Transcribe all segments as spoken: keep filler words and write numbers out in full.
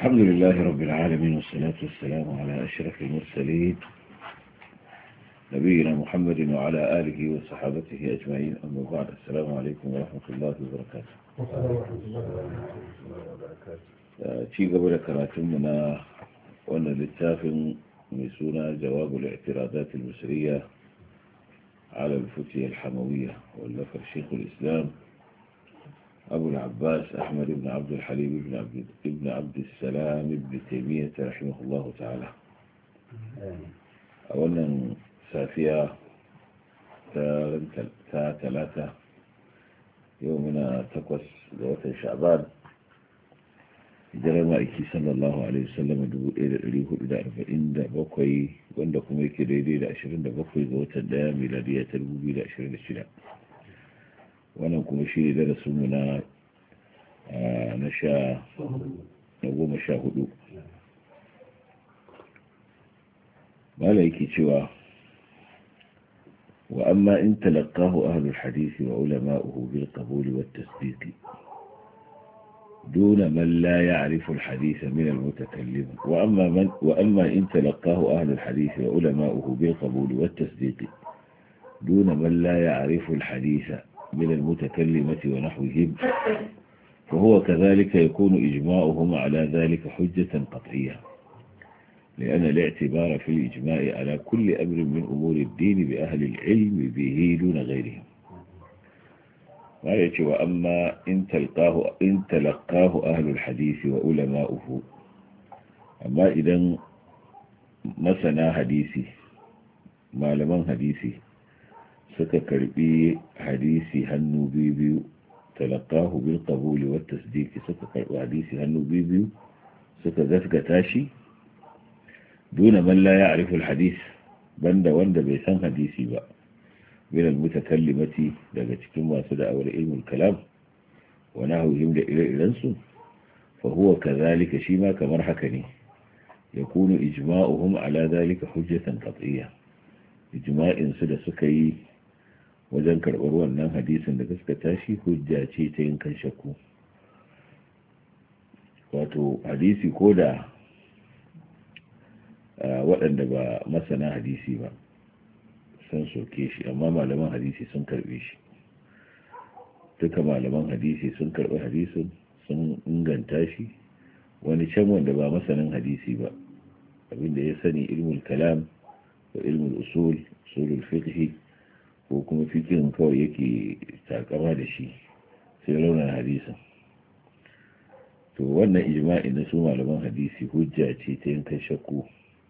الحمد لله رب العالمين والصلاة والسلام على أشرف المرسلين نبينا محمد وعلى آله وصحابته أجمعين. أما بعد، السلام عليكم ورحمة الله وبركاته. شيء قبل كراتمنا وأن للتاف ميسونا جواب الاعتراضات المصرية على الفتية الحموية، واللفر شيخ الإسلام أبو العباس أحمد بن عبد الحليم بن عبد, ابن عبد السلام بن تيمية رحمه الله تعالى. أولا سافية ثلاثة يومنا تقوس لوطن شعبان hijirar ma'aiki sallallahu alaihi wasallam dubu ɗaya da ɗari hudu da arba'in da bakwai, wanda kuma yake daidai da ashirin da bakwai ga watan ɗaya miladiya ta dubu biyu da ashirin da shida. Wannan kuma shi ne darasinmu na na sha na goma sha hudu. Mala yake cewa wa amma in talaqahu ahlul hadisi wa ulama'uhu bil qabul wat tasdiq دون من لا يعرف الحديث من المتكلم، وأما, من وأما إن تلقاه أهل الحديث وعلماؤه بالقبول والتصديق دون من لا يعرف الحديث من المتكلمة ونحوهم، فهو كذلك يكون إجماعهم على ذلك حجة قطعية، لأن الاعتبار في الإجماع على كل أمر من أمور الدين بأهل العلم به دون غيرهم. ويأتي وأما إن تلقاه, إن تلقاه أهل الحديث وعلماؤه، أما إذن مسنا حديثي معلمان حديثي suka karbi hadisi hannu biyu, talaqahu bil qabul wat tasdiq, suka karbi hadisi hannu biyu suka gaskata shi, duna man la ya'rifu al hadith, banda wanda bai san hadisi ba, min al mutakallimati, daga cikin masu da'awar ilmul kalam wa nahwihim da ire-iren su, fa huwa kadhalika, shi ma kamar haka ne, yakunu ijma'uhum ala dhalika hujjatan qat'iyya, ijma'in su da suka yi wajen karɓar wannan hadisin da gaskata shi hujja ce ta yankan shakku. Wato hadisi ko da waɗanda ba masana hadisi ba sun soke shi, amma malaman hadisi sun karɓe shi. Duka malaman hadisi sun karɓi hadisin, sun inganta shi. Wani can wanda ba masanin hadisi ba, abinda ya sani ilmul kalam da ilmul usul, usulul fiqh, ko kuma fikirin kawai yake takama da shi, sai raunar hadisin. To wannan ijma'i na su malaman hadisi hujja ce ta yankan shakku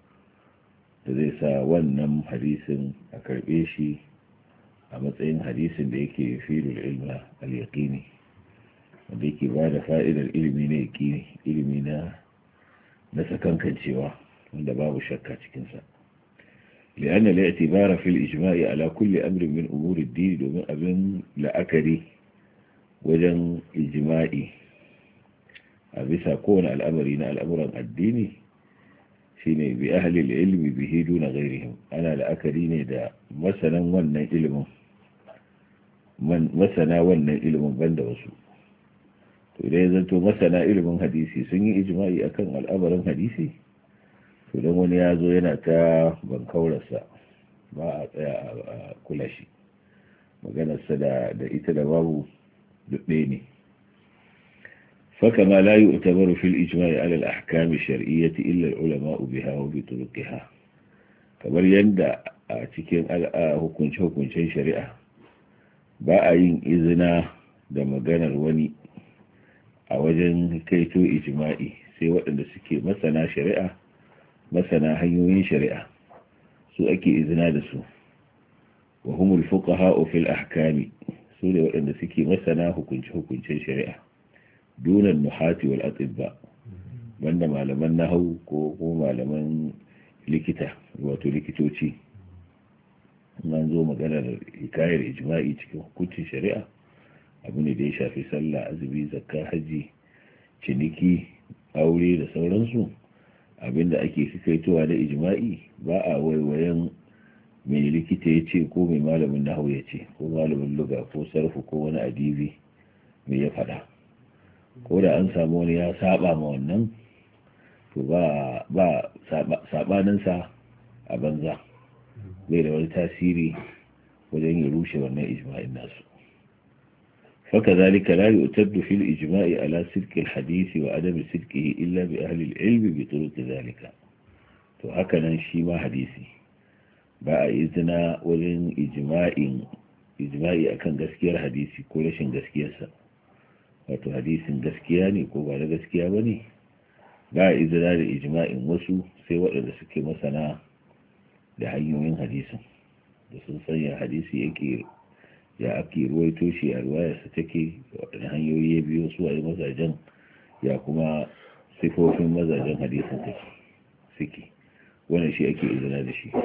da zai sa wannan hadisin a karbe shi a matsayin hadisin da yake filul ilma al-yaqini, wanda yake ba da fa'idar ilimi na yaqini, ilimi na na sakankancewa wanda babu shakka cikinsa. لأن الاعتبار في الإجماع على كل أمر من أمور الدين دومن أبن لأكري وجن إجماعي أبسا كون الأمرين الأمر الديني شيني بأهل العلم به دون غيرهم. أنا لأكريني دا مثلا ون علم من مثلا ون علم بند وسو، إذا يزلتو مثلا علم حديثي سني إجماعي أكن الأمر الحديثي، to don wani ya zo yana ta bankaurarsa ba a tsaya a kula shi, maganarsa da ita da babu dubbe ne. faka ma la yu'tabaru fil ijma'i ala al ahkam shar'iyyati illa al ulama biha wa bi turuqiha, kamar yanda a cikin hukunce hukuncen shari'a ba a yin izina da maganar wani a wajen kaito ijma'i sai waɗanda suke masana shari'a, masana hanyoyin shari'a, su ake izina da su. wa humul fuqaha fil ahkami, su ne waɗanda suke masana hukunce hukuncen shari'a, dunan nuhati wal atibba, banda malaman nahwu ko kuma malaman likita, wato likitoci. nan zo maganar hikayar ijma'i cikin hukuncin shari'a, abu ne da ya shafi sallah, azumi, zakka, haji, ciniki, aure da sauransu. Abinda ake fikaitowa da ijma'i ba a waiwayen mai likita ya ce ko mai malamin nahawu ya ce ko malamin luga ko sarfu ko wani adibi mai ya faɗa. Ko da an samu wani ya saba ma wannan, to ba ba sabaninsa a banza bai da wani tasiri wajen ya rushe wannan ijma'in nasu. فكذلك لا يؤتد في الإجماع على صدق الحديث وعدم صدقه إلا بأهل العلم بطرق ذلك. وهكذا شيما حديثي بقى إذنا وزن إجماع إجماعي أكن gaskiyar hadisi ko rashin gaskiyarsa, wato hadisin gaskiya ne ko ba da gaskiya ba ne, ba izina da ijma'in wasu sai waɗanda suke masana da hanyoyin hadisin da sun sanya hadisi yake ya ake ruwaito shi a ruwayarsa take waɗanda hanyoyi ya biyo su a yi mazajen ya kuma sifofin mazajen hadisin take suke, wannan shi ake izina da shi.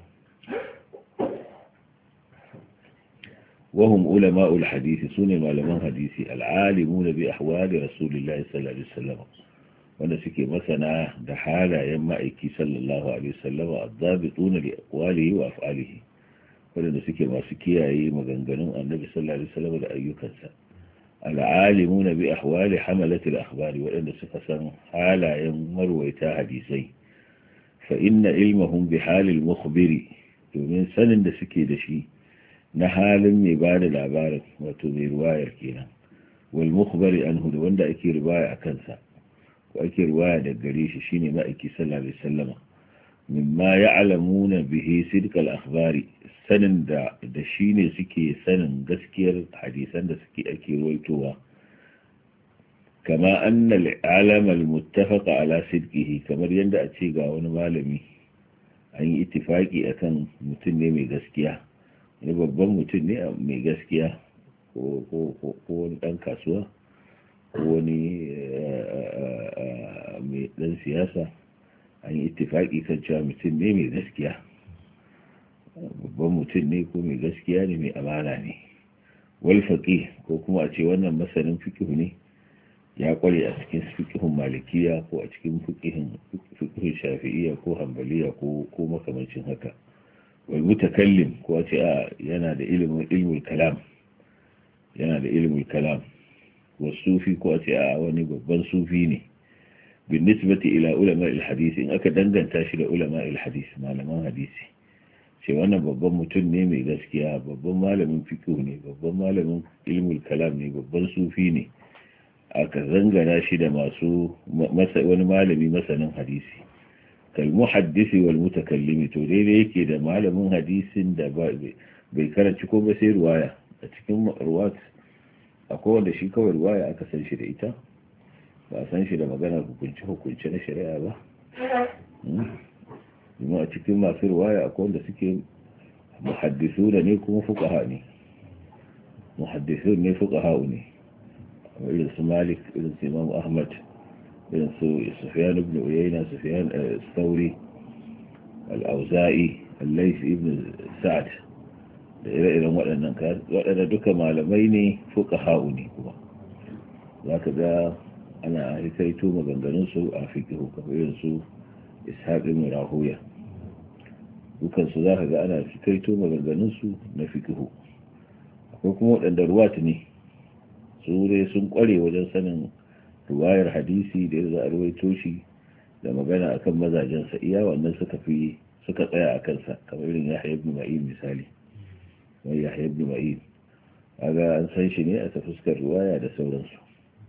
وهم علماء الحديث سنة معلمان حديثي العالمون بأحوال رسول الله صلى الله عليه وسلم wanda suke masana da halayen ma'aiki sallallahu alaihi wasallam adabituna li aqwalihi wa af'alihi, wanda suke masu kiyaye maganganun annabi sallallahu alaihi wasallam da ayyukansa. al'alimuna bi ahwali hamalati al-akhbari, wanda suka san halayen marwaita hadisai. fa inna ilmahum bi halil mukhbiri, domin sanin da suke da shi na halin mai bada labarin wato mai ruwayar kenan, wal mukhbari anhu, da wanda ake riwaya akan sa ake ruwaya da gare shi shine ma'aiki sallallahu alaihi wasallam, mimma ya'lamuna bihi sidq al-akhbari, sanin da da shine suke sanin gaskiyar hadisan da suke ake ruwaitowa. kama anna al-alam al-muttafaq ala sidqihi, kamar yanda a ce ga wani malami an yi ittifaki akan mutum ne mai gaskiya, wani babban mutum ne mai gaskiya ko ko ko wani dan kasuwa wani mai dan siyasa, an yi ittifaki kan cewa mutum ne mai gaskiya, babban mutum ne ko mai gaskiya ne mai amana ne. wal faqih, ko kuma a ce wannan masanin fiqh ne ya kware a cikin fiqhun malikiya ko a cikin fiqhin fiqhun shafi'iyya ko hanbaliya ko ko makamancin haka. wal mutakallim, ko a ce yana da ilimin ilmul kalam yana da ilmul kalam. والصوفي ko a ce a wani babban sufi ne. bin nisbati ila ulama al-hadith, in aka danganta shi da ulama al-hadith malaman hadisi, ce wannan babban mutum ne mai gaskiya, babban malamin fiqh ne, babban malamin ilmul kalam ne, babban sufi ne, aka zangana shi da masu wani malami masanin hadisi. kal muhaddisi wal mutakallimi, to daidai yake da malamin hadisin da bai karanci ko ba sai ruwaya. a cikin ruwat akwai wanda shi kawai ruwaya aka san shi da ita, ba san shi da magana hukunce-hukunce na shari'a ba. kuma a cikin masu ruwaya akwai wanda suke muhaddisu da ne kuma fuqaha ne, muhaddisu ne fuqaha ne, irin su Malik, irin su Imam Ahmad, irin su Sufyan ibn Uyayna, Sufyan Thawri, al-Auza'i, al-Layth ibn Sa'd, da ire-iren waɗannan waɗanda duka malamai ne fuqaha'u ne. kuma za ka ga ana hikaito maganganunsu a fiqhu kamar irin su Ishaq ibn Rahuya, dukansu za ka ga ana hikaito maganganunsu na fiqhu. akwai kuma waɗanda ruwat ne, su dai sun ƙware wajen sanin ruwayar hadisi da yadda za a ruwaito shi da magana akan mazajensa, iya wannan suka fi suka tsaya a kansa, kamar irin Yahya ibn Ma'in misali. wai Yahya ibn Ma'in kaga an san shi ne a ta fuskar riwaya da sauransu.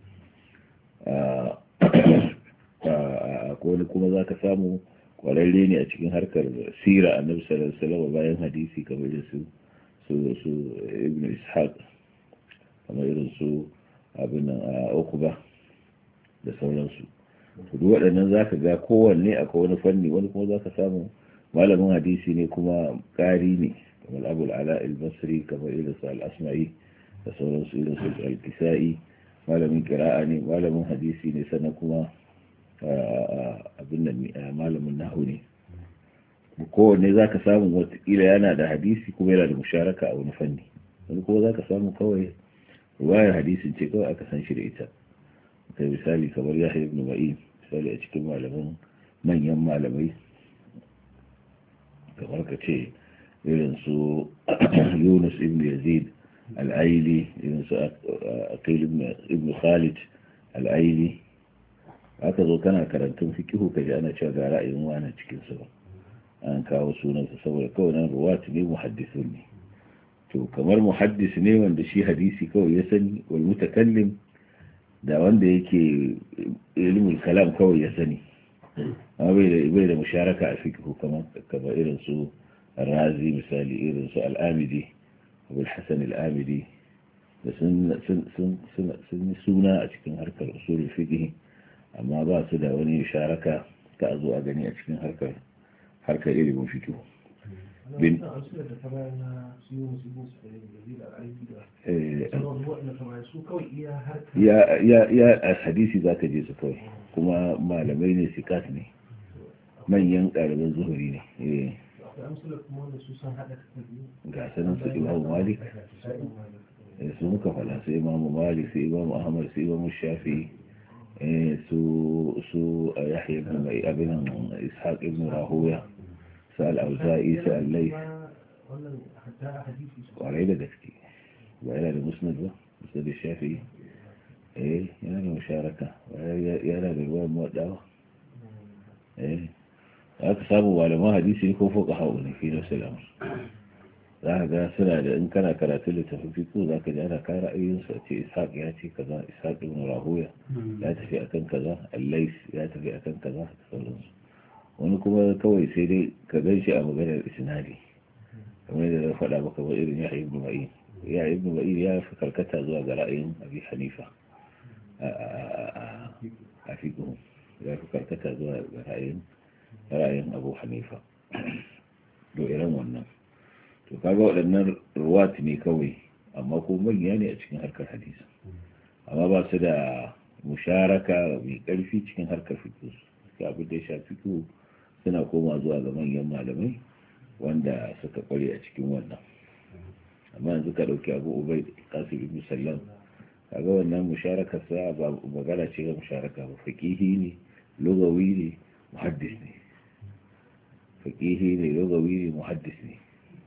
a wani kuma zaka samu kwararre ne a cikin harkar sira annabi sallallahu alaihi wasallam bayan hadisi, kamar irin su su su ibn Ishaq, kamar irin su abin Uqba da sauransu. to duk waɗannan zaka ga kowanne akwai wani fanni, wani kuma zaka samu malamin hadisi ne kuma ƙari ne, kamar Abu al-Ala al-Basri, kamar irin su al-Asma'i da sauransu, irin su al-Kisa'i, malamin qira'a ne, malamin hadisi ne, sannan kuma abin nan malamin nahwu ne. kowanne zaka samu wataƙila yana da hadisi kuma yana da musharaka a wani fanni, wani kuma zaka samu kawai ruwayar hadisin ce kawai aka san shi da ita. kai misali kamar Yahya ibn Ma'in, misali a cikin malaman manyan malamai, kamar ka ce irin su Yunus ibn Yazid al-Aili, irin su Aqil ibn Khalid al-Aili, aka zo kana karantun fikihu ka ji ana cewa ga ra'ayin wani cikin su an kawo sunansa saboda kawai nan ruwat ne muhaddisun ne to kamar muhaddis ne wanda shi hadisi kawai ya sani wal mutakallim da wanda yake ilmul kalam kawai ya sani amma bai da bai da musharaka a fikihu kamar kamar irin su razi misali irin su al-amidi abul hasan al-amidi da sun sun sun suna a cikin harkar usulul fiqh amma ba su da wani musharaka ta zo a gani a cikin harkar harkar ilimin fiqh bin ya ya ya hadisi zaka je su kawai kuma malamai ne sikat ne manyan ɗaliban zuhuri ne eh ga sanin su imamu malik su muka fada su imamu malik su imamu ahmad su imamu shafi su su yahya ibn mai abin ishaq ibn rahuya su al-auza'i su al-layth kwarai da gaske ba yana da musnad ba musnad shafi eh yana da musharaka yana da ruwan muwaddawa eh aka samu malaman hadisi ko fuka hawo ne fi nafsi al-amr za ka ga suna da in kana karatun littafin fiqh za ka ji ana kai ra'ayoyin su ce ishaq ya ce kaza ishaq ibn rahuya ya tafi akan kaza al-lays ya tafi akan kaza sauransu wani kuma kawai sai dai ka gan shi a maganar isnadi kamar yadda na faɗa maka ba irin ya ibn ma'in ya ibn ma'in ya fi karkata zuwa ga ra'ayin abi hanifa a fiqh ya fi karkata zuwa ga ra'ayin ra'ayin abu hanifa do irin wannan to kaga waɗannan ruwat ne kawai amma ko manya ne a cikin harkar hadisi amma ba su da musharaka mai ƙarfi cikin harkar fiqh ga abin da ya shafi fiqh suna koma zuwa ga manyan malamai wanda suka kware a cikin wannan amma yanzu ka dauki Abu Ubayd Qasim ibn Sallam kaga wannan musharaka sa ba magana ce ga musharaka ba faqihi ne lugawi ne muhaddis ne faqihi ne lugawi ne muhaddis ne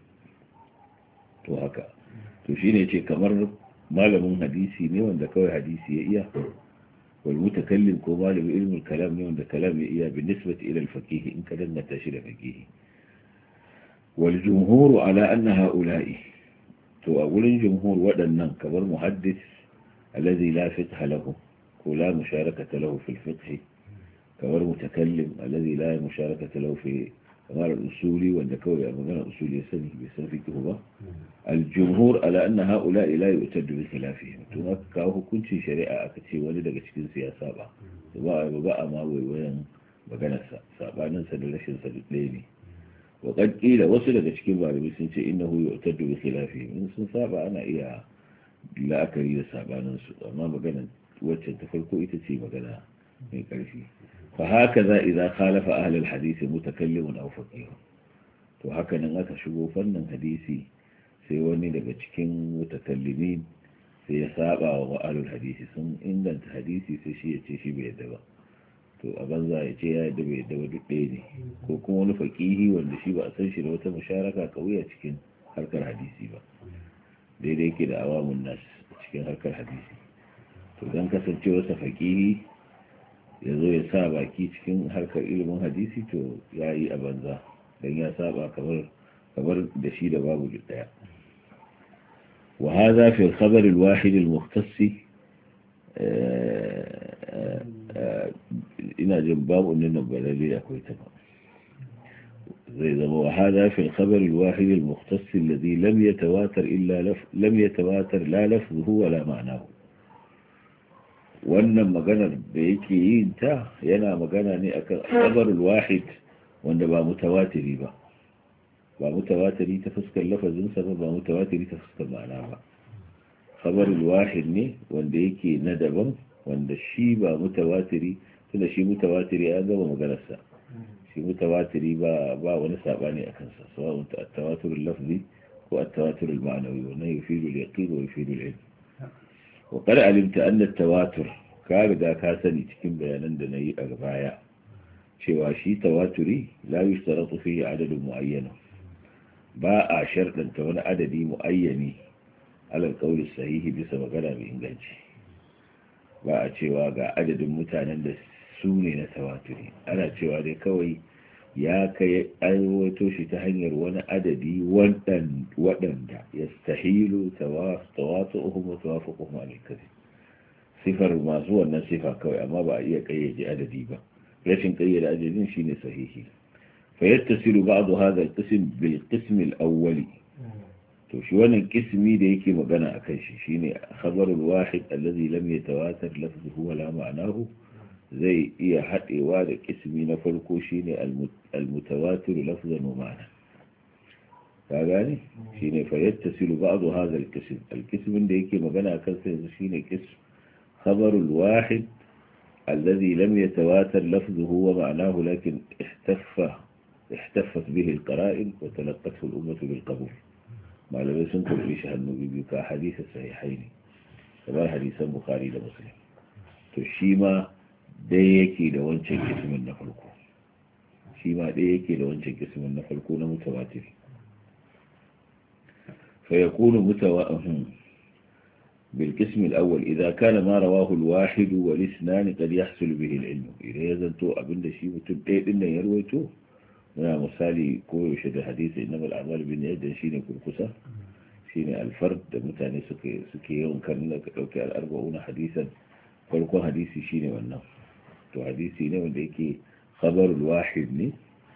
to haka to shine ce kamar malamin hadisi ne wanda kawai hadisi ya iya wal mutakallim ko malamin ilmul kalam ne wanda kalam ya iya bi nisbati ila al faqih in ka danganta shi da faqih wal jumhur ala anna haula'i to a gurin jumhur wadannan kamar muhaddis alladhi la fiqh lahu ko la musharakata lahu fi al fiqh kamar mutakallim alladhi la musharakata lahu fi kamar usuli wanda kawai a magana usuli ya sani bai san fiqh ba al-jumhur ala anna haula la yu'taddu bi khilafihim to aka kawo hukuncin shari'a aka ce wani daga cikin su ya saba ba ba a ma waiwayan maganar sa sabanin sa da rashin sa ɗaya ne wa qad qila wasu daga cikin malami sun ce innahu yu'taddu bi khilafihim in sun saba ana iya la'akari da sabanin su amma maganar wacce ta farko ita ce magana mai karfi فهكذا إذا خالف أهل الحديث متكلم أو فقيه to haka nan aka shigo fannin hadisi sai wani daga cikin mutakallimin sai ya saba wa ahlul hadisi sun inganta hadisi sai shi ya ce shi bai yadda ba to a banza ya ce ya yadda bai yadda ba duk ɗaya ne ko kuma wani faqihi wanda shi ba a san shi da wata musharaka kauya cikin harkar hadisi ba daidai yake da awamun nas cikin harkar hadisi to dan kasancewarsa faqihi ya zo ya sa baki cikin harkar ilimin hadisi to ya yi a banza don ya saba kamar da shi da babu daya wa hadha fi al-khabar al-wahid al-mukhtass ina jin babu nan balali akwai ta ba zai zama wa hadha fi al-khabar al-wahid al-mukhtass alladhi lam yatawatar illa lam yatawatar la lafzuhu wa la ma'nahu wannan maganar da yake yin ta yana magana ne akan khabarul wahid wanda ba mutawatiri ba ba mutawatiri ta fuskar lafazin sa ba ba mutawatiri ta fuskar ma'ana ba khabarul wahid ne wanda yake na daban wanda shi ba mutawatiri tunda shi mutawatiri ya gaba maganar sa shi mutawatiri ba ba wani sabani akan sa sawa'un at-tawaturul lafzi ko at-tawaturul ma'nawi wannan yufidu al-yaqin wa yufidu al-ilm وقد علمت أن التواتر كاردا كاسني cikin bayanan da nayi a baya cewa shi tawaturi la yustaratu fihi adad muayyan ba a shardanta wani adadi muayyani alal qawli sahihi bisa magana mai inganci ba a cewa ga adadin mutanen da su ne na tawaturi. Ana cewa dai kawai ya kai aiwato shi ta hanyar wani adadi waɗanda ya stahilu tawatu'uhum wa tawafuquhum al-kadhib, sifar masu wannan sifa kawai, amma ba a iya kayyade adadi ba. rashin kayyade adadin shine sahihi. fa yattasilu ba'd hadha al-qism bil qism al-awwali, to shi wannan kismi da yake magana akan shi shine khabarul wahid alladhi lam yatawatar lafzuhu wala ma'nahu, zai iya haɗewa da kismi na farko shine al-mutawatir lafzan wa ma'na. ka gane shine fa yattasilu ba'd hadha al-qism, al-qism da yake magana akan sa yanzu shine qism khabarul wahid الذي لم يتواتر لفظه ومعناه لكن احتف احتفت به القرائن وتلقته الأمة بالقبول. ما لم يسنكر في شهر النبي كحديث الصحيحين كما حديث البخاري ومسلم. تشيما ديكي لوانشا قسم النفلكو شيما ديكي لوانشا قسم النفلكو متواتر، فيكون متواتر بالقسم الأول إذا كان ما رواه الواحد والاثنان قد يحصل به العلم. إذا يزنتو أبن شيء متبقيت إنه يرويتو من مثالي كوي وشد حديث إنما الأعمال بالنيات شيني كركسة شيني الفرد متاني سكي سكي يوم كان لك الأربعون حديثا فلكو حديثي شيني والنف تو حديثي ني وليكي خبر الواحد ني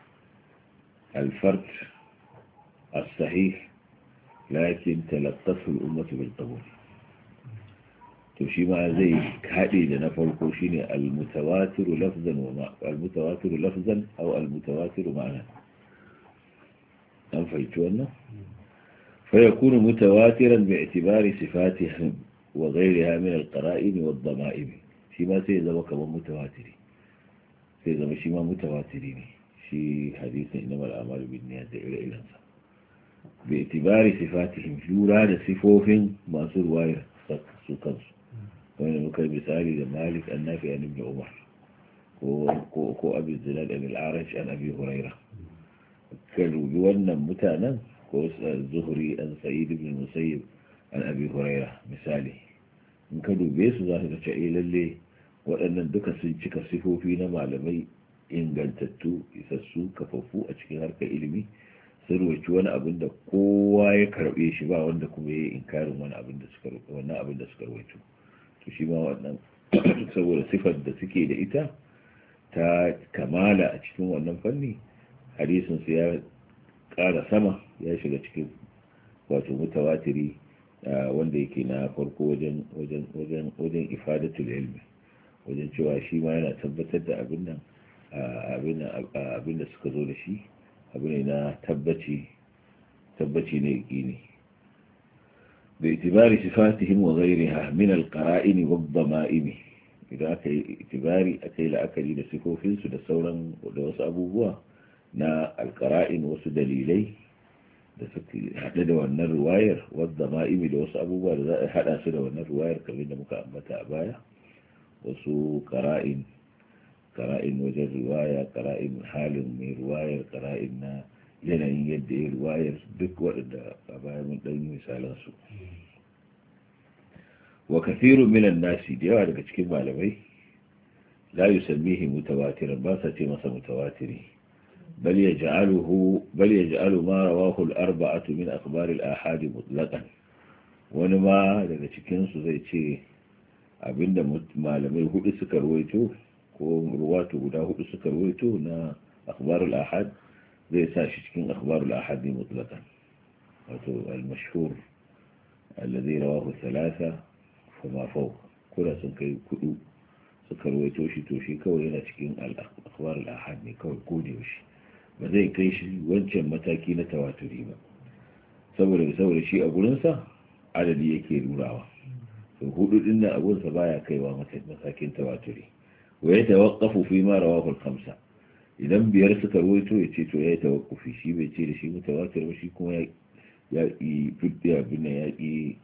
الفرد الصحيح لكن تلقته الأمة بالقبول. to shi ma zai haɗe da na farko shine al-mutawatiru lafzan wa al-mutawatiru lafzan aw al-mutawatiru ma'ana. an fahimci wannan fa yakunu mutawatiran bi'tibari sifatihim wa ghayriha min al-qara'in wa ad-dama'im. shi ma sai zama kamar mutawatiri, sai zama shi ma mutawatiri ne shi hadisin innamal a'malu binniyat da ire-irensa bi'tibari sifatihim, lura da sifofin masu ruwayar su kansu. wani muka misali da Malik annafi an ibn Umar ko ko Abi Zinad an al-A'raj an Abi Huraira. kan rubi wannan mutanen ko Zuhri an Sa'id ibn Musayyib an Abi Huraira misali, in ka dube su za ka ce eh lalle waɗannan duka sun cika sifofi na malamai ingantattu isassu kafafu a cikin harkar ilimi, sun rubuci wani abin da kowa ya karbe shi ba wanda kuma ya yi inkarin wani abin da suka wannan abin da suka rubuta. to shi ma wannan saboda sifar da suke da ita ta kamala a cikin wannan fanni, hadisin su ya ƙara sama ya shiga cikin wato mutawatiri wanda yake na farko wajen wajen wajen wajen ifadatul ilmi, wajen cewa shi ma yana tabbatar da abin nan abin da suka zo da shi abu ne na tabbaci tabbaci ne yaqini. باعتبار صفاتهم وغيرها من القرائن والضمائم. إذا أكي اعتباري أكي لأكلي لسكو فنس لسولا ولوس أبوه نا القرائن وسدليلي حدد وأن الرواير والضمائم لوس أبوه حدى سد وأن الرواير كمين مكأمة أبايا وسو قرائن قرائن وجه الرواية قرائن حال من رواية قرائن yanayin yadda ya ruwayar duk waɗanda a bayan mun ɗan yi misalansu. wa kathirun minan nasi, da yawa daga cikin malamai la yusammihi mutawatiran, ba sa ce masa mutawatiri, bal yaj'aluhu bal yaj'alu ma rawahu al-arba'atu min akhbar al-ahad mutlaqan. wani ma daga cikin su zai ce abinda malamai hudu suka ruwaito ko ruwatu guda hudu suka ruwaito na akhbar al-ahad zai sa shi cikin akhbarul ahadi mutlaqan, wato al-mashhur alladhi rawahu thalatha fama fawq, kula sun kai kudu suka rawaito shi to shi kawai yana cikin al-akhbarul ahad ne kawai ko da yaushe, ba zai kai shi wancan mataki na tawaturi ba, saboda saboda shi a gurin sa adadi yake rurawa. to hudu din nan abun sa baya kaiwa matakin tawaturi. wa yatawaqqafu fi ma rawahu al-khamsa, idan biyar suka ruwaito ya ce to ya yi tawakkufi, shi bai ce da shi mutawatir ba, shi kuma ya yi fidda abin ya yi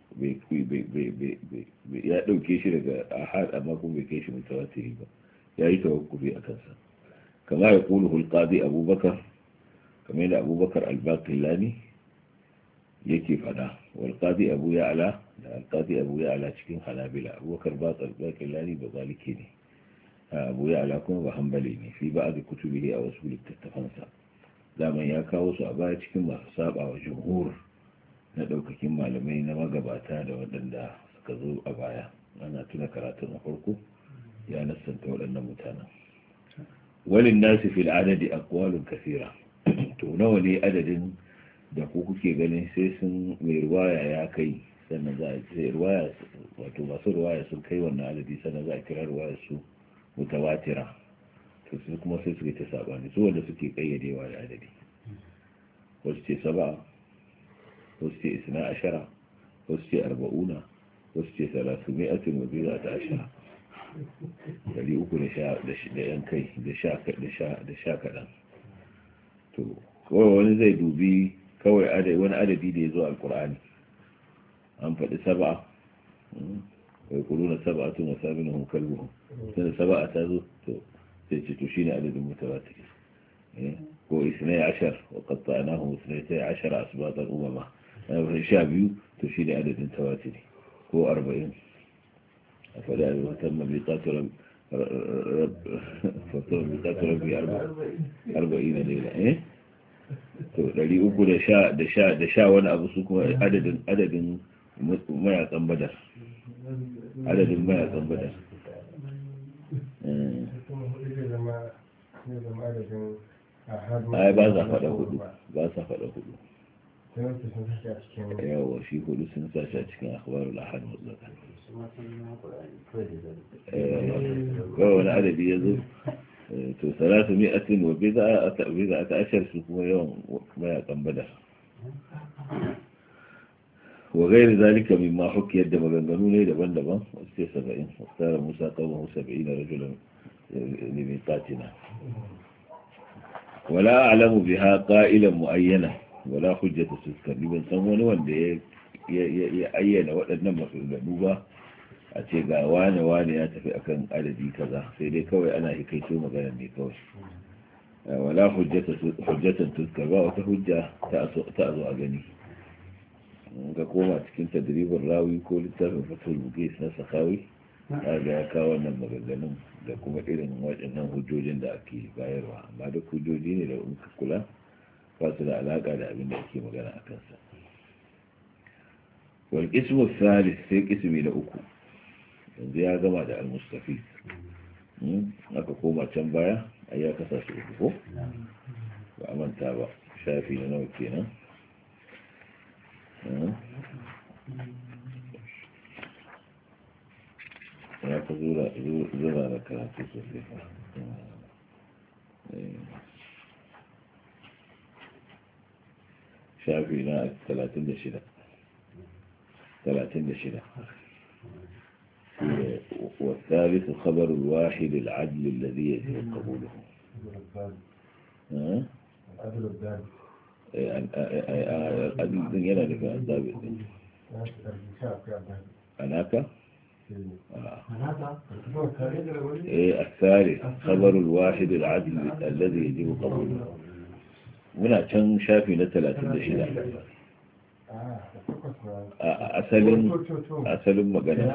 ya dauke shi daga ahad amma kuma bai kai shi mutawatiri ba, ya yi tawakkufi a kansa. kama ya kulu hulqadi abubakar, kamar yadda abubakar al-baqillani yake fada, wal qadi abu ya'la da al-qadi abu ya'la cikin hanabila. abubakar baqillani ba zalike ne, abu ya ala kuma ba hanbali ne fi ba da kutubihi a wasu littattafansa daman ya kawo su a baya cikin masu saba wa jumhur na daukakin malamai na magabata da waɗanda suka zo a baya ana tuna karatun a farko ya nassanta waɗannan mutanen walin nasi fil adadi aqwalun kathira to nawa ne adadin da ku kuke ganin sai sun mai ruwaya ya kai sannan za a ce ruwaya wato masu ruwaya sun kai wannan adadi sannan za a kira ruwaya su mutawatira to su kuma sai suke ta sabani su wanda suke kayyadewa da adadi wasu ce saba wasu ce isna ashara wasu ce arba'una wasu ce salatu mi'atin wa biyu ta ashara dari uku da yan kai da sha kaɗan to kawai wani zai dubi kawai wani adadi da ya zo alkur'ani an faɗi saba'a wai kuluna saba'atun wa sabinuhum kalbuhum sai saba'a ta zo to sai ce to shine adadin mutawatir ko isnai ashar wa qatta'nahu isnai ashara asbatan umama sha biyu to shine adadin tawatir ko arba'in فلا يهتم بميقات رب فتم ميقات ربي أربعين ليلة إيه dari uku da sha da sha da sha wani abu su kuma adadin adadin mayakan badar adadin mayakan badar ai ba za faɗa hudu ba sa faɗa hudu yawa shi hudu sun sashi a cikin akhbarul ahad mutlaka kawai wani adadi ya zo to salatu mi'atin wa bid'a bid'a ta ashar su kuma yawan mayakan badar wa gairi zalika mimma hukiyar da maganganu ne daban-daban wasu ce saba'in wasara musa kawo saba'in na rajulan limitatina wala a'lamu biha qa'ilan mu'ayyana wala hujjata suskar ban san wani wanda ya ayyana waɗannan maganganu ba a ce ga wane wane ya tafi akan adadi kaza sai dai kawai ana hikaito magana ne kawai wala hujjatan tuskar ba wata hujja ta zo a gani ga koma cikin tadribin rawi ko littafin fatul bugis na sakawi ga ya kawo wannan maganganun da kuma irin waɗannan hujjojin da ake bayarwa amma duk hujjoji ne da in ka kula ba su da alaƙa da abin da ake magana a kansa wal ismu salis sai ismi na uku yanzu ya gama da al-mustafi aka koma can baya a ya kasa su uku ko ba a manta ba shafi na nawa kenan ya ka zura da karatu sosai shafi na talatin da shida talatin da shida والثالث خبر الواحد العدل الذي يجب قبوله العدل الدال العدل ينا لك الضابط هناك الثالث خبر الواحد العدل الذي يجب قبوله muna can shafi na talatin da shida asalin asalin magana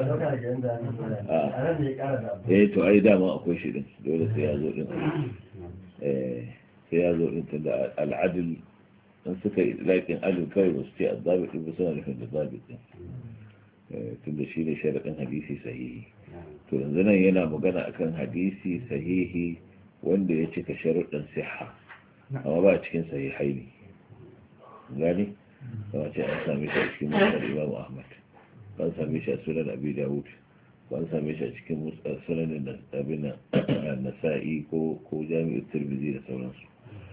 eh to ai dama akwai shi din dole sai ya zo din eh sai ya zo din tunda al'adl in suka yi laifin adl kai ba su ce azabi din ba suna nufin da zabi din tunda shi ne sharadin hadisi sahihi to yanzu nan yana magana akan hadisi sahihi wanda ya cika sharuɗin sihha amma ba cikin sahihai ne gani kama ce an same shi a cikin musnad Imam Ahmad ban same shi a sunan Abi Dawud ban same shi a cikin sunan Abin Nasa'i ko ko Jami'ut Tirmidhi da sauransu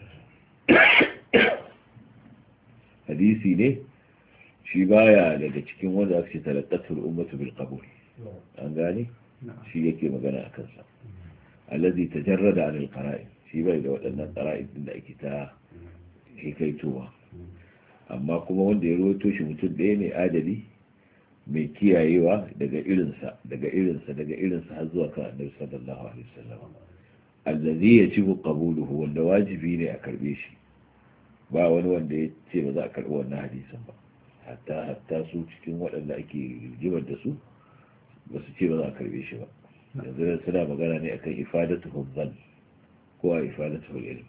hadisi ne shi baya daga cikin wanda aka ce talaqqatul ummatu bil qabul an gani shi yake magana akan sa alladhi tajarrada 'an al-qara'in shi bai da waɗannan qara'in da ake ta hikaitowa amma kuma wanda ya rawaito shi mutum ɗaya ne adali mai kiyayewa daga irinsa daga irinsa daga irinsa har zuwa kan annabi sallallahu alaihi wasallam allazi yajibu qabuluhu wanda wajibi ne a karbe shi ba wani wanda ya ce ba za a karbi wannan hadisin ba hatta hatta su cikin waɗanda ake rigimar da su ba su ce ba za a karbe shi ba yanzu suna magana ne akan ifadatu hubban ko a ifadatu ilm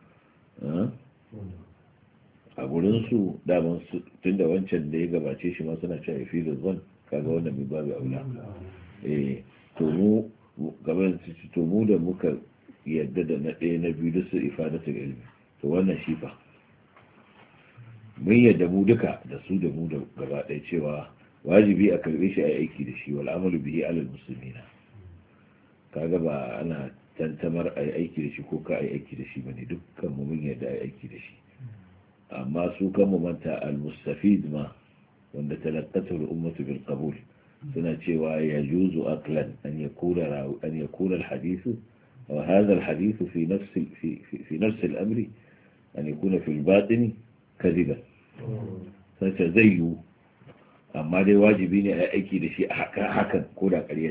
a gurinsu daman tun da wancan da ya gabace shi ma suna cewa ifidatu zan kaga wannan mai babu aula eh to mu gaban su to mu da muka yadda da na ɗaya na biyu da su ifadatu ilmi to wannan shi fa mun yadda mu duka da su da mu da gaba ɗaya cewa wajibi a karɓe shi a aiki da shi wal amalu bihi alal muslimina kaga ba ana tantamar a aiki da shi ko ka a aiki da shi bane dukkan mu mun yadda a aiki da shi amma su kan mu manta al mustafid ma wanda talaqqatu al ummatu bil qabul suna cewa yajuzu aqlan an yakuna an yakuna al hadith wa hadha al hadith fi nafs fi fi nafs al amri an yakuna fi al batin kadiban sai zai yi amma dai wajibi ne a aiki da shi a hakan ko da ƙaryar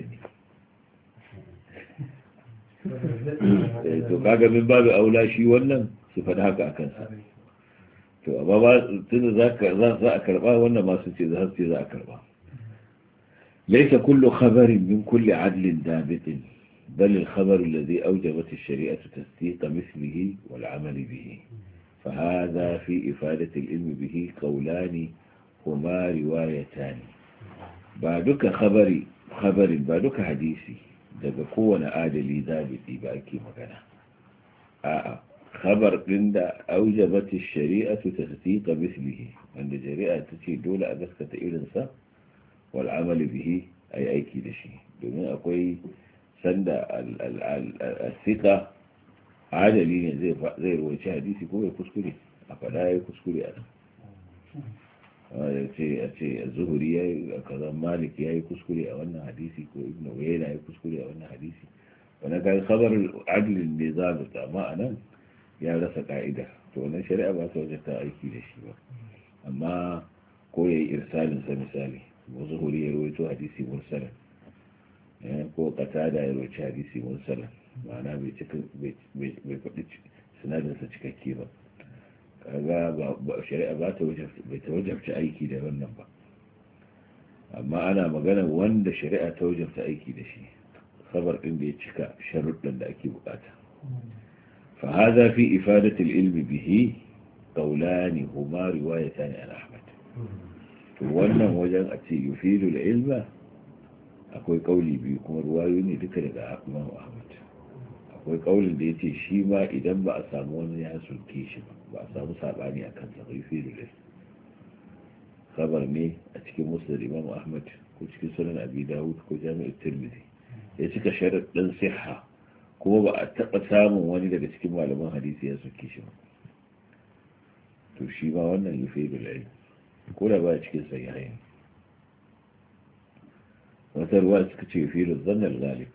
ne to kaga min babu aula shi wannan su faɗi haka a kansa to amma ba tunda za a karɓa wannan masu ce za su ce za a karɓa laisa kullu khabarin min kulli adlin dabitin بل الخبر الذي أوجبت الشريعة تصديق مثله والعمل به فهذا في إفادة العلم به قولان هما روايتان بعدك خبري خبر بعدك حديثي daga kowane adali zabiti ba ake magana a'a khabar din da aujabati shari'atu tasdiqa mislihi wanda shari'a ta ce dole a gaskata irin sa wal amal bihi ay aiki da shi domin akwai sanda al-thiqa adali ne zai zai rawaci hadisi ko ya kuskure a fada ya kuskure a nan ce a ce zuhuri ya yi kaza malik ya yi kuskure a wannan hadisi ko ibn uyayna ya yi kuskure a wannan hadisi wannan ga khabar adlin ne zabita amma anan ya rasa ka'ida to wannan shari'a ba ta wajen ta aiki da shi ba amma ko ya yi irsalin sa misali ko zuhuri ya rawaito hadisi mursalan ko qatada ya rawaito hadisi mursalan ma'ana bai cika bai faɗi sinadin sa cikakke ba kaga ba shari'a ba ta wajabta aiki da wannan ba amma ana magana wanda shari'a ta wajabta aiki da shi khabar din da ya cika sharuɗin da ake bukata fa hadha fi ifadati al-ilmi bihi qawlan huma riwayatan an ahmad to wannan wajen a ce yufidu al-ilma akwai kauli biyu kuma ruwayoyi ne duka daga Imam Ahmad akwai kaulin da yace shi ma idan ba a samu wani ya sulke shi ba ba a samu sabani akan sa bai fi da khabar ne a cikin musnad Imam Ahmad ko cikin sunan Abi Dawud ko Jami' at-Tirmidhi ya cika sharadin sihha kuma ba a taba samun wani daga cikin malaman hadisi ya sulke shi ba to shi ma wannan yufi bil ilm ko da ba cikin sahihain wata ruwa suka ce yufi da zanna al-ghalib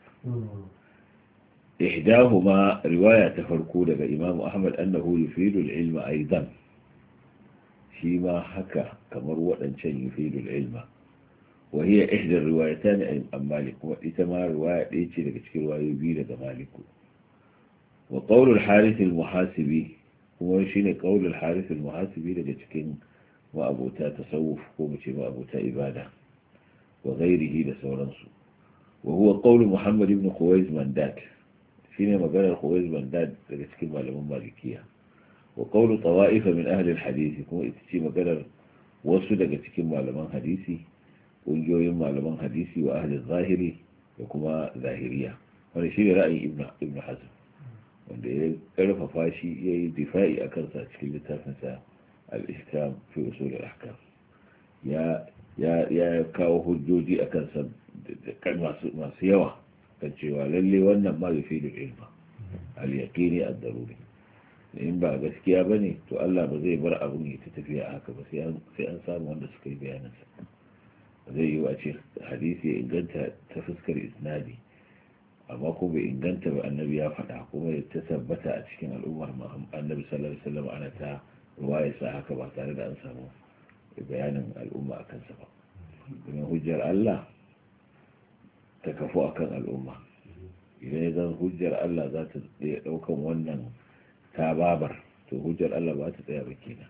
إحداهما رواية فرقو لك إمام أحمد أنه يفيد العلم أيضا فيما حكى كمروة شيء يفيد العلم وهي إحدى الروايتان عن مالك وإتما رواية إيتي لك رواية يبي لك مالك وقول الحارث المحاسبي هو شين قول الحارث المحاسبي لك تكين وأبوتا تصوف ومشي وأبوتا إبادة وغيره لسورانسو وهو قول محمد بن خويز مندات shine maganar Khuwaiz Bandad daga cikin malaman Malikiya wa qawlu tawa'ifa min ahli al-hadith kuma ita ce maganar wasu daga cikin malaman hadisi kungiyoyin malaman hadisi wa ahli zahiri da kuma zahiriya wanda shine ra'ayin Ibn Ibn Hazm wanda ya karfafa shi yayi difa'i akan sa cikin littafin sa al-Ihkam fi usul al-ahkam ya ya ya kawo hujjoji akan sa masu masu yawa kan cewa lalle wannan ma yufi da ilma al-yaqini ad-daruri in ba gaskiya bane to Allah ba zai bar abun ya tafiya a haka ba sai an sai an samu wanda suka yi bayanin sa zai yi wace hadisi ya inganta ta fuskar isnadi amma ko bai inganta ba annabi ya faɗa kuma ya ta tabbata a cikin al'ummar annabi sallallahu alaihi wasallam ana ta ruwaya sa haka ba tare da an samu bayanin al'umma akan sa ba domin hujjar Allah ta kafu akan al'umma idan ya zan hujjar Allah za ta tsaye daukan wannan tababar to hujjar Allah ba ta tsaya ba kenan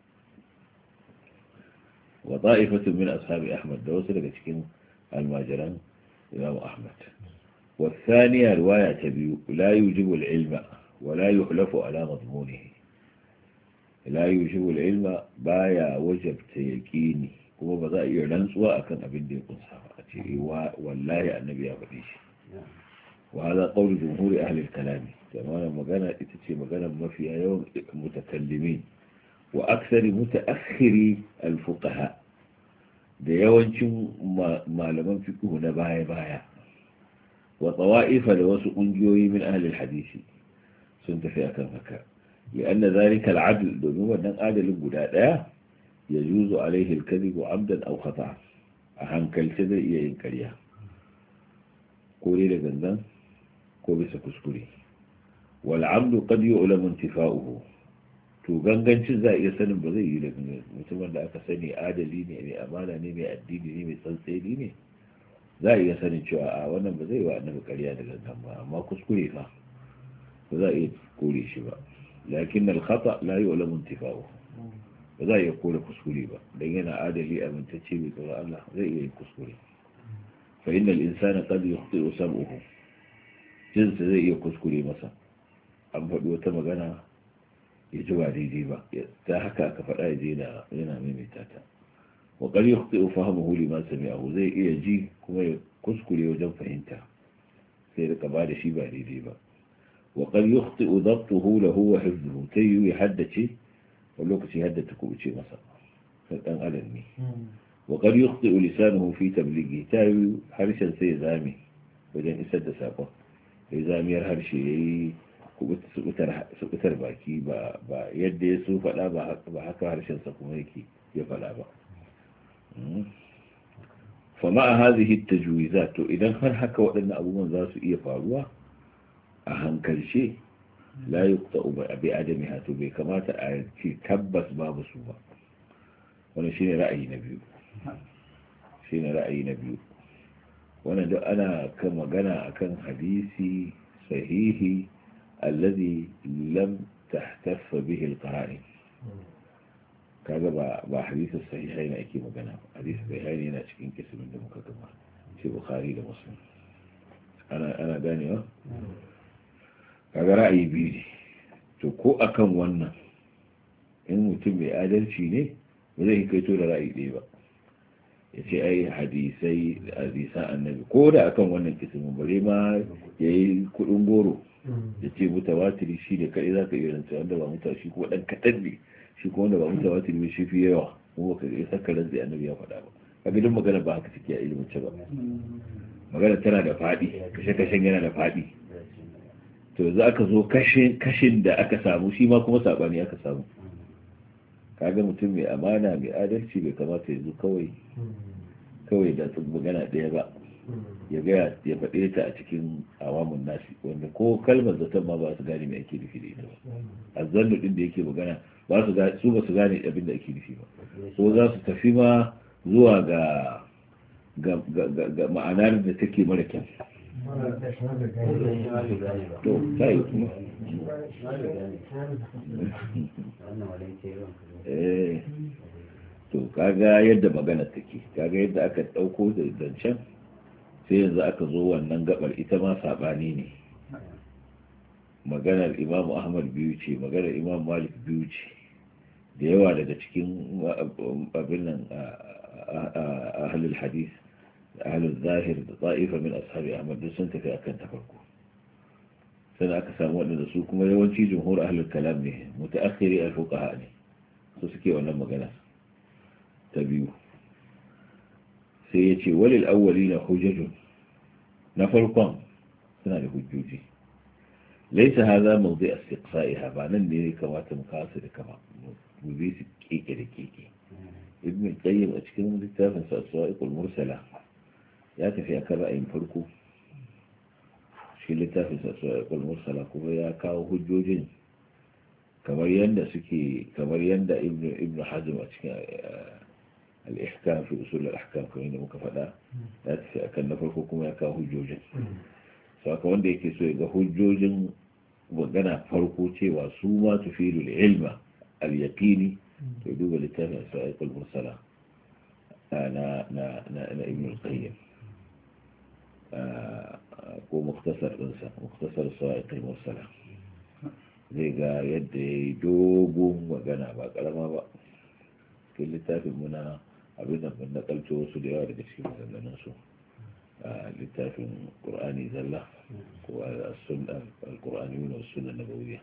wa ta'ifatun min ashabi Ahmad da wasu daga cikin almajiran إمام أحمد. والثانية رواية تبيو لا يوجب العلم ولا يحلف على مضمونه. لا يوجب العلم بايا وجب تيكيني كما بذا يرنسوا أكن أبن دي قنصها والله النبي أبديش. وهذا قول جمهور أهل الكلام كما مغانا اتتي مغانا ما فيها يوم متكلمين وأكثر متأخري الفقهاء da yawancin malaman fiqh na baya-baya wa tawa'ifa da wasu ƙungiyoyi min ahli hadisi sun tafi akan haka lianna zalika al-'adl domin wannan adalin guda daya yajuzu alaihi al-kadhib 'amdan aw khata' a hankalce zai iya yin ƙarya ko dai da gangan ko bisa kuskure wal 'amdu qad yu'lamu intifa'uhu to gangancin za a iya sanin ba zai yi da mutumin da aka sani adali ne mai amana ne mai addini ne mai tsantseni ne za a iya sanin cewa a wannan ba zai wa annabi ƙarya da gangan ba amma kuskure fa ba za a iya kore shi ba lakin al-khata la yu'lamu intifa'u ba za a iya kore kuskure ba dan yana adali amintacce mai tsaro Allah zai iya yin kuskure fa inna al-insana qad yukhti'u sam'uhu jinsa zai iya kuskure masa an faɗi wata magana ya ji ba daidai ba ta haka aka faɗa ya je yana maimaita ta wa qad yukhti'u fahmuhu liman sami'ahu zai iya ji kuma ya kuskure wajen fahimta sai rika ba da shi ba daidai ba wa qad yukhti'u dhabtuhu lahu wa hifdhuhu tayu ya haddace a lokaci haddace ku ce masa sai dan adam ne wa qad yukhti'u lisanuhu fi tablighi tayu harshen sai ya zame wajen isar da sakon sai zamiyar harshe yayi subutar baki ba yadda ya so faɗa ba haka harshensa kuma yake ya faɗa ba fama a hazihi tajwiza to idan har haka waɗannan abubuwan za su iya faruwa a hankalce la yuqta'u bi adamiha to bai kamata a ce tabbas babu su ba wannan shine ra'ayi na biyu shine ra'ayi na biyu wannan duk ana kan magana akan hadisi sahihi الذي لم تحتف به القرائن kaga ba ba hadisin sahihai ne ake magana hadisin sahihai yana cikin kismin da muka gama shi bukhari da muslim ana ana ganewa kaga ra'ayi biyu to ko akan wannan in mutum mai adalci ne ba zai kaito da ra'ayi ɗaya ba ya ce ai hadisai hadisan annabi ko da akan wannan kismin bare ma yayi kudin goro da ce mutawatiri shi ne kaɗai za ka iya rantsa wanda ba mutawa shi kuma ɗan kaɗan ne shi kuma wanda ba mutawatiri ne shi fi yawa kuma ka ga saka rantsa annabi ya faɗa ba a gidan magana ba haka take a ilimin ba magana tana da faɗi kashe-kashen yana da faɗi to za ka zo kashin da aka samu shi ma kuma saɓani aka samu kaga mutum mai amana mai adalci bai kamata ya zo kawai kawai da magana ɗaya ba ya gaya ya faɗe ta a cikin awamun nasi wanda ko kalmar zaton ma ba su gane mai ake nufi da ita ba a zannu ɗin da yake magana ba su su ba su gane abin da ake nufi ba ko za su tafi ma zuwa ga ga ma'anar da take mara kyan to ta yi kuma eh to kaga yadda magana take kaga yadda aka ɗauko da zancen sai yanzu aka zo wannan gabar ita ma saɓani ne maganar imam ahmad biyu ce maganar imam malik biyu ce da yawa daga cikin abin nan ahlul hadis ahlul zahir da ta'ifa min ashabi ahmad duk sun tafi akan ta farko sai aka samu waɗanda su kuma yawanci jumhur ahlul kalam ne mutaakhiri al-fuqaha ne su suke wannan magana ta biyu sai ya ce walil awwali na hujjajun na farkon suna da hujjoji laisa haza mawdi istiqsa'iha ba nan ne kamata mu kasu da kama mu bi su keke da keke ibn qayyim a cikin littafin sa as-sa'iqul mursala ya tafi akan ra'ayin farko shi littafin sa as-sa'iqul mursala kuma ya kawo hujjojin kamar yanda suke kamar yanda ibn ibn hazm a cikin الإحكام في أصول الأحكام كما مكفدا لا تفي أكن نفرقكم يكا هجوجا سواء wanda yake so ya ga hujjojin magana farko cewa su ma tufilu al-ilma al-yaqini to duba littafin sa'iq al-mursala na na na na ibn al-qayyim ko muktasar ɗinsa muktasar sa'iqul mursala zai ga yadda ya yi dogon magana ba karama ba cikin littafin muna abin da mun nakalto wasu da yawa daga cikin maganganun su a littafin qur'ani zalla ko as-sunnah al-qur'ani wa as-sunnah nabawiyya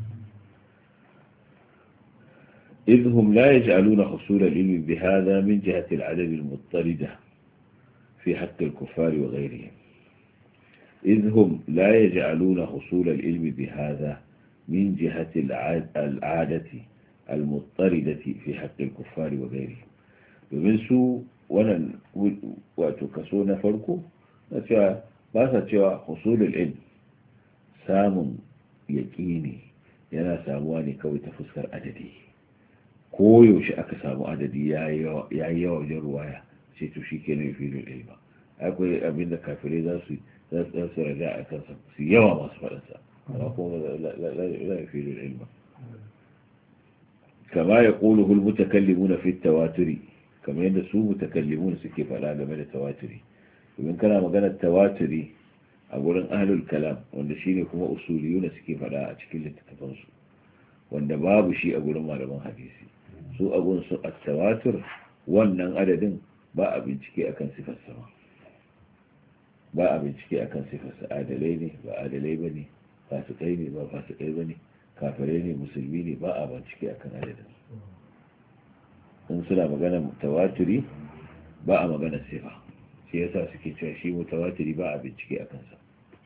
إذ هم لا يجعلون حصول العلم بهذا من جهة العدد المضطردة في حق الكفار وغيرهم إذ هم لا يجعلون حصول العلم بهذا من جهة العادة المضطردة في حق الكفار وغيرهم domin su wannan wato kaso na farko na cewa ba sa cewa husulul ilm samun yaƙini yana samuwa ne kawai ta fuskar adadi ko yaushe aka samu adadi ya yi yawa wajen ruwaya sai to shi ke na yufilul ilma akwai abinda kafirai za su za su raja a kansa su yawa masu faɗansa amma kuma la yufilul ilma kama ya ƙulu hul mutakallimuna fi tawaturi kamar yadda su mutakallimun suke faɗa game da tawaturi domin kana maganar tawaturi a gurin ahlul kalam wanda shine kuma usuliyuna suke faɗa a cikin littattafansu wanda babu shi a gurin malaman hadisi su abun su at-tawatur wannan adadin ba a bincike akan sifar sama ba a bincike akan sifar sa adalai ne ba adalai bane fasikai ne ba fasikai bane kafirai ne musulmi ne ba a bincike akan adadin in suna magana tawaturi ba a magana sifa shi yasa suke cewa shi mutawatiri ba a bincike a kansa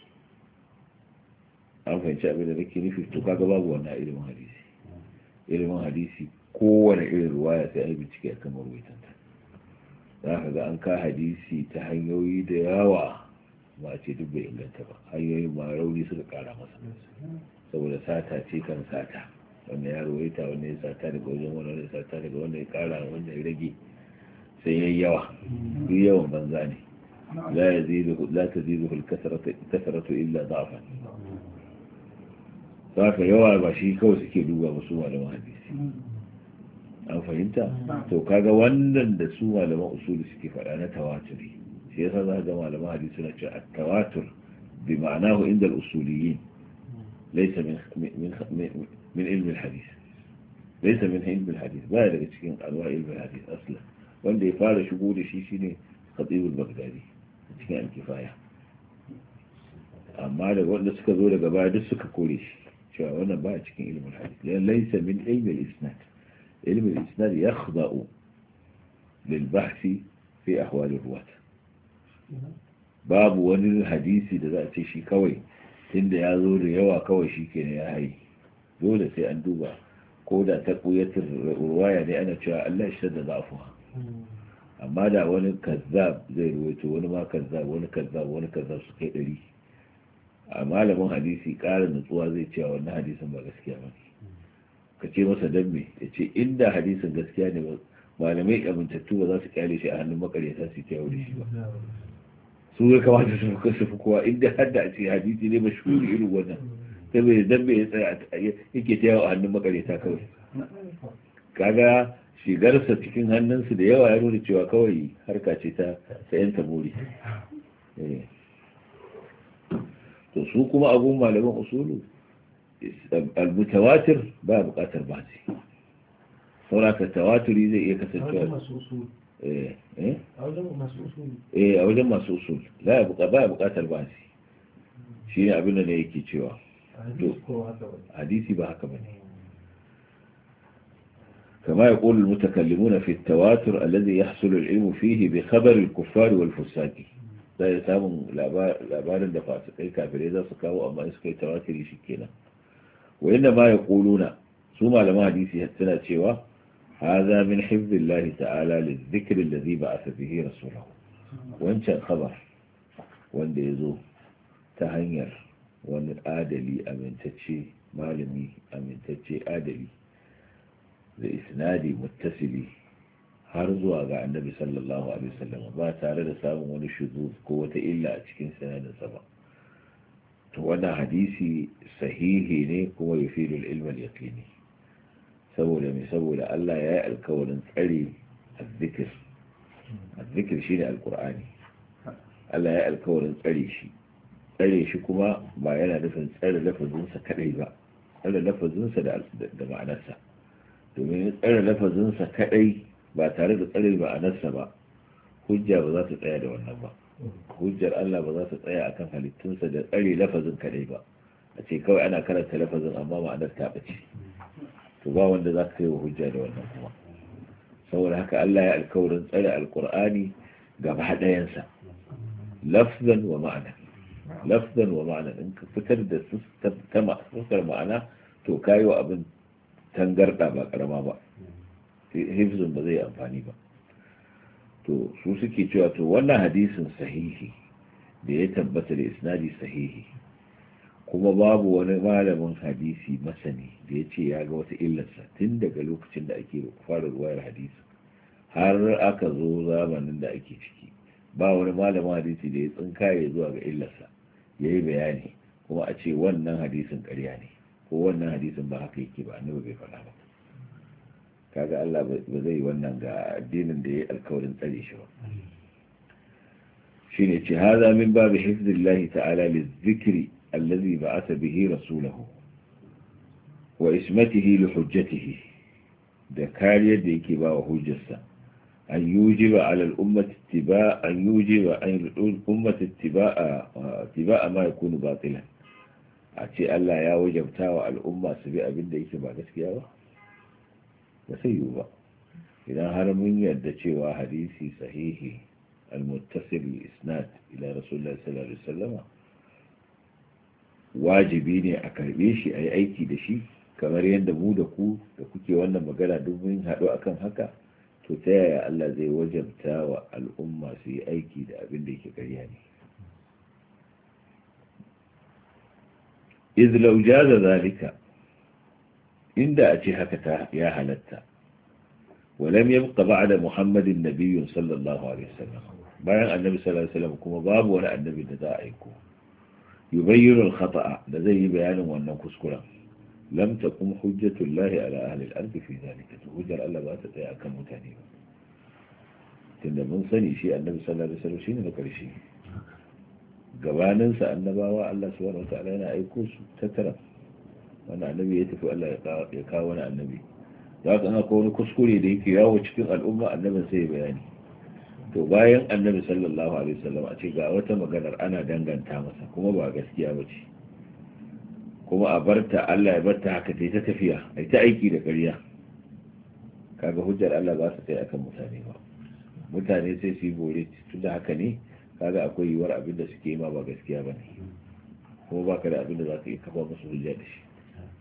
an fahimci abin da nake nufi to kaga babu wannan ilimin hadisi ilimin hadisi kowane irin ruwaya sai a yi bincike akan marwaitanta za ka ga an ka hadisi ta hanyoyi da yawa ba a ce duk bai inganta ba hanyoyin ma rauni suka kara masa saboda sata ce kan sata wanda ya ruwaita wanda ya sata daga wajen wanda ya sata daga wanda ya kara wanda ya rage sai yayi yawa duk yawan banza ne la yazidu la tazidu al-kasratu illa da'fan saka yawa ba shi kawai suke duba musu malaman hadisi an fahimta to kaga wannan da su malaman usuli suke faɗa na tawaturi shi yasa za ga malaman hadisi suna cewa at-tawatur bi ma'anahu inda al-usuliyin laysa min min من علم الحديث ليس من علم الحديث ba daga cikin anwa ilmin hadith aslan wanda ya fara shigo da shi shine Khatib al-Baghdadi cikin al-Kifaya amma da wanda suka zo daga baya duk suka kore shi cewa wannan ba cikin ilmin hadith la laysa min ilm al-isnad ilm al-isnad yakhda'u lil bahth fi ahwal ar-ruwat babu wani hadisi da za a ce shi kawai tunda ya zo da yawa kawai shi kenan ya hayi dole sai an duba ko da ta kuyatar ruwaya ne ana cewa Allah shi da zafuwa amma da wani kazzab zai ruwaito wani ma kazzab wani kazzab wani kazzab su kai ɗari a malamin hadisi ƙarin nutsuwa zai cewa wannan hadisin ba gaskiya ba ne ka ce masa dan me ya ce inda hadisin gaskiya ne malamai amintattu ba za su kyale shi a hannun makaryata su ta yau da shi ba su ya kamata su fi kowa inda har da a ce hadisi ne mashhuri irin wannan ta bai zambe ya tsaya yake ta yawa a hannun makareta kawai kaga shigarsa cikin hannunsu da yawa ya nuna cewa kawai harka ce ta sayan tamuri to su kuma abun malaman usulu al-mutawatir ba bukatar basi sauraka tawaturi zai iya kasancewa eh a wajen masu usul ba bukatar basi shi ne abin da ne yake cewa حديثي بهك بني كما يقول المتكلمون في التواتر الذي يحصل العلم فيه بخبر الكفار والفساق لا يسامن لابار الدفاع سكي كافر إذا سكاوا أما إسكي تواتر يشكينا وإنما يقولون ثم لما حديثي هتنا شوا هذا من حفظ الله تعالى للذكر الذي بعث به رسوله وإن كان خبر وإن يزو تهنير wani adali amintacce malami amintacce adali da isnadi muttasili har zuwa ga annabi sallallahu alaihi wasallam ba tare da samun wani shuzuz ko wata illa a cikin sanadinsa ba to wannan hadisi sahihi ne kuma yufidu al-ilm al-yaqini saboda me saboda Allah ya yi alkawarin tsare azzikir azzikir shine alqur'ani Allah ya alkawarin tsare shi tsare shi kuma ba yana nufin tsare lafazinsa kadai ba, tsare lafazinsa da da ma'anarsa, domin tsare lafazinsa kadai ba tare da tsare ma'anarsa ba hujja ba za ta tsaya da wannan ba. Hujjar Allah ba za ta tsaya akan halittunsa da tsare lafazin kadai ba, a ce kawai ana karanta lafazin amma ma'anar ta bace, to ba wanda za ka yi wa hujja da wannan kuma. Saboda haka Allah ya alkawarin tsare alkur'ani gaba ɗayansa lafzan wa ma'ana, lafzan wa ma'ana. In ka fitar da fuskar ma'ana to kayi wa abin tangarda ba karama ba, hifzun ba zai amfani ba. to su suke cewa to wannan hadisin sahihi da ya tabbata da isnadi sahihi, kuma babu wani malamin hadisi masani da ya ce ya ga wata illarsa tun daga lokacin da ake fara ruwayar hadisi har aka zo zamanin da ake ciki, ba wani malamin hadisi da ya tsinkaye zuwa ga illarsa ya yi bayani kuma a ce wannan hadisin ƙarya ne ko wannan hadisin ba haka yake ba, annabi bai faɗa ba. kaga Allah ba zai wannan ga addinin da ya alkawarin tsare shi ba. shine ce hada min babu hifzillahi ta'ala lizikri allazi ba'atha bihi rasulahu wa ismatihi li hujjatihi, da kariyar da yake ba wa hujjarsa, an yujiba ala al-ummati ittiba an yujiba an al-ummati ittiba'a ittiba'a ma yakunu batilan, a ce Allah ya wajabta wa al'umma su bi abin da yake ba gaskiya ba, ba sai yiwu ba. idan har mun yarda cewa hadisi sahihi al-muttasil isnad ila rasulullah sallallahu alaihi wasallam wajibi ne a karbe shi a yi aiki da shi, kamar yadda mu da ku da kuke wannan magana duk mun haɗu akan haka, to ta yaya Allah zai wajabta wa al'umma su yi aiki da abin da yake ƙarya ne? iz law jaza zalika, inda a ce haka ta ya halatta, walam yabqa ba'da muhammadin nabiyyun sallallahu alaihi wasallam, bayan annabi sallallahu alaihi wasallam kuma babu wani annabi da za a aiko yubayyinu al-khata'a da zai yi bayanin wannan kuskuren, lam takum hujjatullahi ala ahli al-ard fi zalika, hujjar Allah ba ta tsaya akan mutane ba, tunda mun sani shi annabi sallallahu alaihi wasallam shine na karshe, gabaninsa annabawa Allah subhanahu wa ta'ala yana aiko su tattara, wani annabi ya tafi Allah ya kawo wani annabi, za ka haka wani kuskure da yake yawo cikin al'umma annabin sai bayani. to bayan annabi sallallahu alaihi wasallam a ce ga wata maganar ana danganta masa kuma ba gaskiya ba ce, kuma a barta Allah ya barta haka ta ta tafiya ai ta aiki da ƙarya, kaga hujjar Allah ba su sai akan mutane ba, mutane sai su yi bore tun da haka ne, kaga akwai yiwuwar abin da suke yi ma ba gaskiya ba ne, kuma ba ka da abin da za ka yi kafa musu hujja da shi.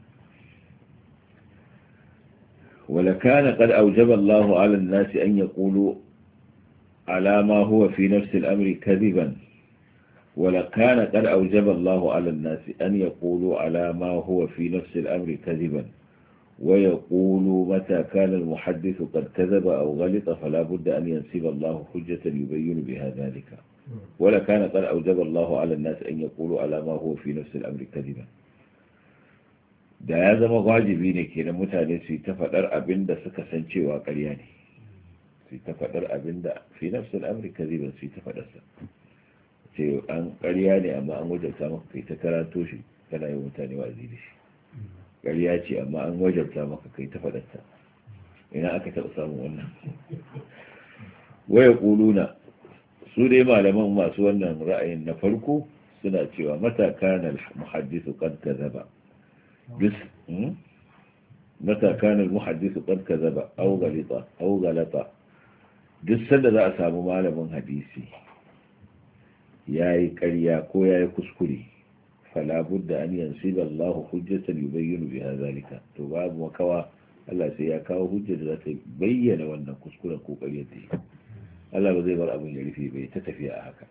ولكان قد أوجب الله على الناس أن يقولوا على ما هو في نفس الأمر كذبا ولكان قد أوجب الله على الناس أن يقولوا على ما هو في نفس الأمر كذبا ويقولوا متى كان المحدث قد كذب أو غلط فلا بد أن ينسب الله حجة يبين بها ذلك ولكان قد أوجب الله على الناس أن يقولوا على ما هو في نفس الأمر كذبا. da ya zama wajibi ne kenan mutane su yi ta faɗar abin da suka san cewa ƙarya ne, su yi ta faɗar abin da fi nafsul amri kaziban, su yi ta faɗarsa, ce an ƙarya ne amma an wajabta maka kai ta karanto shi kana yi mutane wa'azi da shi, ƙarya ce amma an wajabta maka kai ta faɗarsa, ina aka taɓa samun wannan? waya ƙuluna su dai malaman masu wannan ra'ayin na farko suna cewa mataka na muhaddisu qad kazaba بس متى كان المحدث قد كذب أو غلط أو غلط duk sanda za a samu malamin hadisi yayi ƙarya ko yayi kuskure fala budda an yansiba Allah hujjatan yubayyinu biha zalika, to babu makawa Allah sai ya kawo hujja da za ta bayyana wannan kuskuren ko ƙaryar da Allah ba zai bar abin ya rufe bai ta tafiya a haka.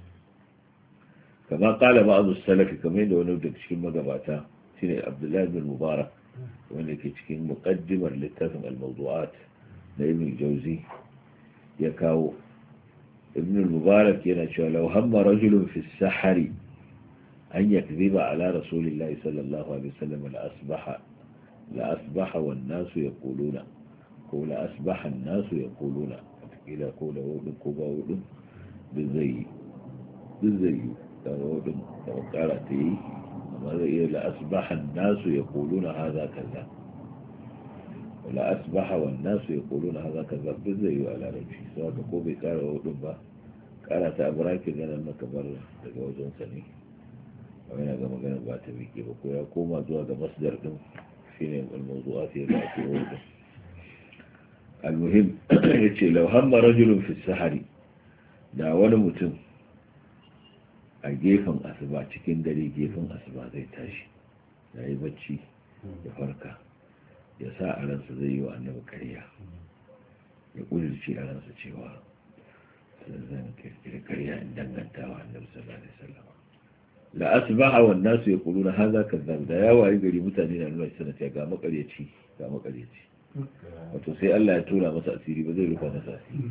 Kama qala ba'd as-salaf, kamar da wani daga cikin magabata shine Abdullah bin Mubarak wanda ke cikin muqaddimar littafin al-mawdu'at na Ibn al-Jawzi ya kawo. Ibn al-Mubarak yana cewa law hamma rajulun fi as-sahari an yakdhiba ala rasulillahi sallallahu alaihi wasallam la asbaha la asbaha wan nasu yaquluna ko la asbaha an-nasu yaquluna ila qawla wa quba wa bizai duk zai yi kaga wadin da kara ta yi amma zai iya la asbaha an-nasu yaquluna hadha kaza wala asbaha wan-nasu yaquluna hadha kaza duk zai yi a larabci saboda ko bai kara wadin ba kara ta abrakin yana maka bar daga wajen sa ne wani ga magana ba ta miƙe ba ko ya koma zuwa ga masdar din shine al-mawdu'at ya ba ta wadin al-muhim yace law hamma rajulun fi as-sahari da wani mutum a gefen asuba cikin dare gefen asuba zai tashi ya yi bacci ya farka ya sa a ransa zai yi wa annabi ƙarya ya ƙudurci a ransa cewa zan kirkiri ƙarya in danganta wa annabi sallallahu alaihi wasallam la asbaha wan nasu yaquluna hadha kadhab da ya wayi gari mutane na nuna sana cewa ga makaryaci ga makaryaci wato sai Allah ya tura masa asiri ba zai rufa masa asiri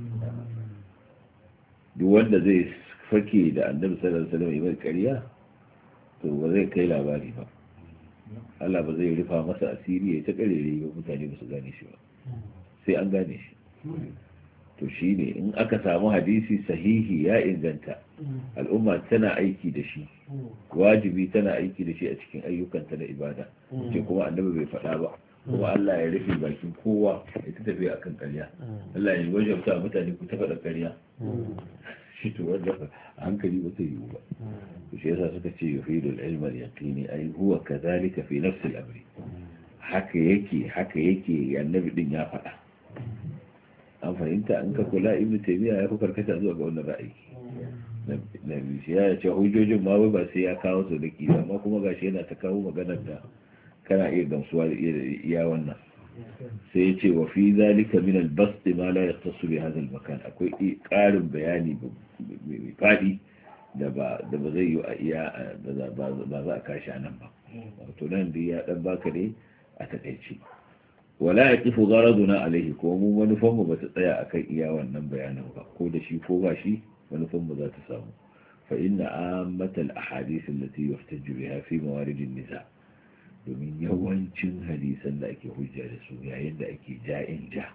duk wanda zai fake da annabi sallallahu alaihi wasallam ya bai ƙarya to ba zai kai labari ba Allah ba zai rufa masa asiri ya ta karere ba mutane ba su gane shi ba sai an gane shi to shine in aka samu hadisi sahihi ya inganta al'umma tana aiki da shi wajibi tana aiki da shi a cikin ayyukanta na ibada ce kuma annabi bai faɗa ba kuma Allah ya rufe bakin kowa ya ta tafiya akan ƙarya Allah ya wajabta mutane ku ta faɗa ƙarya shi to wanda a hankali ba zai yiwu ba to shi yasa suka ce yufidu al-ilm al-yaqini ay huwa kadhalika fi nafs al-amri haka yake haka yake annabi din ya faɗa an fahimta an ka kula ibnu taymiya ya fi karkata zuwa ga wannan ra'ayi nabi shi ya ce hujjojin ma ba sai ya kawo su da kisa amma kuma gashi yana ta kawo maganar da kana iya gamsuwa da iya wannan sai ya ce wa fi zalika min al-bast ma la yahtassu bi hadha al-makan akwai ƙarin bayani mai fadi da ba da ba zai yi a iya ba za a kashi anan ba wato nan da ya dan baka ne a takeici wala yaqifu gharaduna alayhi ko mu manufan mu bata tsaya akan iya wannan bayanin ba ko da shi ko ba shi manufan mu za ta samu fa inna ammatal ahadith allati yuhtaju biha fi mawarid an-nisa domin yawancin hadisan da ake hujja da su yayin da ake ja'in ja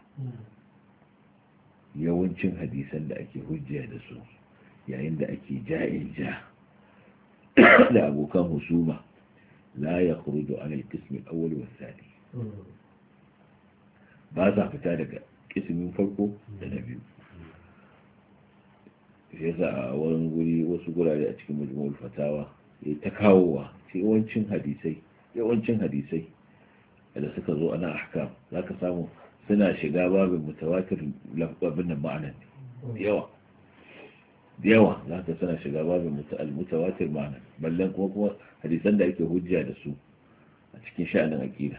yawancin hadisan da ake hujja da su yayin da ake ja'in ja da abokan husuma la yakhruju an al-qism al-awwal wa al-thani ba za fita daga kismin farko da na biyu sai za a wani guri wasu gurare a cikin majmu'ul fatawa ya ta kawowa sai yawancin hadisai yawancin hadisai da suka zo ana ahkam zaka samu suna shiga babin mutawatir lafabin nan ma'anan yawa yawa zaka suna shiga babin mutawatir ma'anan ballan kuma kuma hadisan da ake hujja da su a cikin sha'anin aqida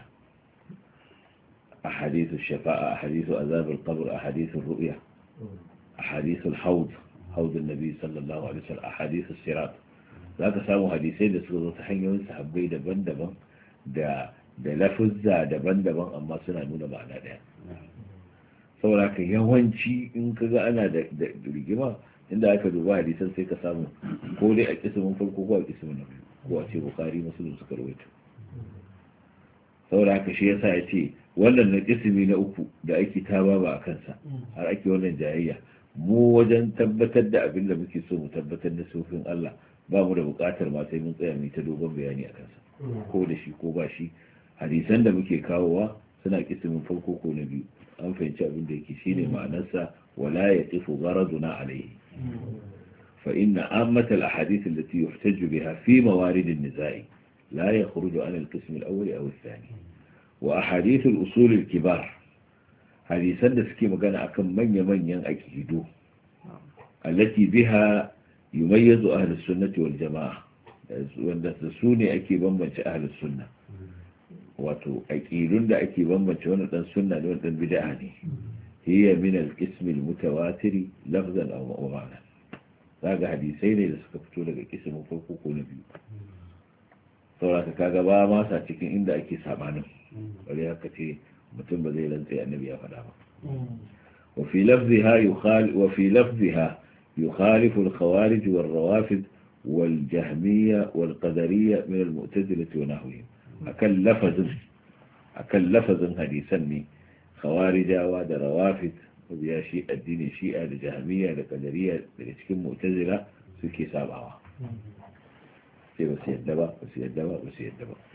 أحاديث الشفاعة أحاديث عذاب القبر أحاديث الرؤيا أحاديث الحوض حوض النبي صلى الله عليه وسلم أحاديث الصراط ذاك سامو حديثين da suka zo ta hanyoyin sahabbai daban-daban da da lafuzza daban-daban amma suna nuna ma'ana daya saboda ka yawanci in kaga ana da rigima inda aka duba hadisan sai ka samu ko dai a kismin farko ko a kismin na biyu ko a ce Bukhari Muslim suka rawaito saboda haka shi yasa ya ce wannan na kisimi na uku da ake taba ba a kansa har ake wannan jayayya mu wajen tabbatar da abin da muke so mu tabbatar da sufin Allah ba mu da bukatar ma sai mun tsaya mu ta dogon bayani a kansa ko da shi ko ba shi hadisan da muke kawowa suna kisimin farko ko na biyu an fahimci abin da yake shine ma'anarsa wala yaqifu gharaduna alayhi fa inna ammatal ahadith allati yuhtaju biha fi mawarid an-nizai la yakhruju an al-qism al-awwal aw ath-thani wa ahadith al-usul al-kibar hadisan da suke magana akan manya-manyan aqidu allati biha yumayyizu ahli sunnati wal jamaa wanda su ne ake bambance ahli sunna wato aqidun da ake bambance wannan dan sunna da wannan bid'a ne hiya min al-qism al-mutawatir lafzan aw ma'ana kaga hadisai ne da suka fito daga kismin farko ko na biyu saboda kaga ba ma sa cikin inda ake sabanin bari haka ce mutum ba zai rantsa annabi ya faɗa ba wa fi lafziha yukhal wa fi lafziha yukhalifu al-khawarij wal-rawafid wal-jahmiyya wal-qadariyya min al-mu'tazilah wa nahwihim akan lafazin akan lafazin hadisan ne khawarijawa da rawafid ya shi addinin shi'a da jahmiyya da qadariyya daga cikin mu'tazila suke sabawa sai ba su yadda ba ba su yadda ba ba su yadda ba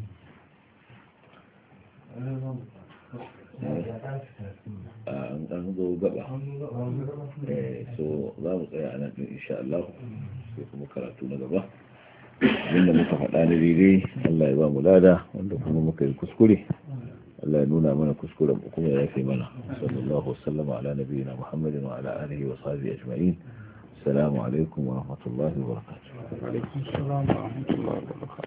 an zo gaba so za mu tsaya a nan ɗin insha Allah sai kuma karatu na gaba abinda muka faɗa na daidai Allah ya ba mu lada wanda kuma muka yi kuskure Allah ya nuna mana kuskuren kuma ya yafe mana sallallahu wasallama ala nabiyina Muhammadin wa ala alihi wa sahbihi ajma'in assalamu alaikum wa rahmatullahi wa barakatuh. Wa alaikum assalam wa rahmatullahi wa barakatuh.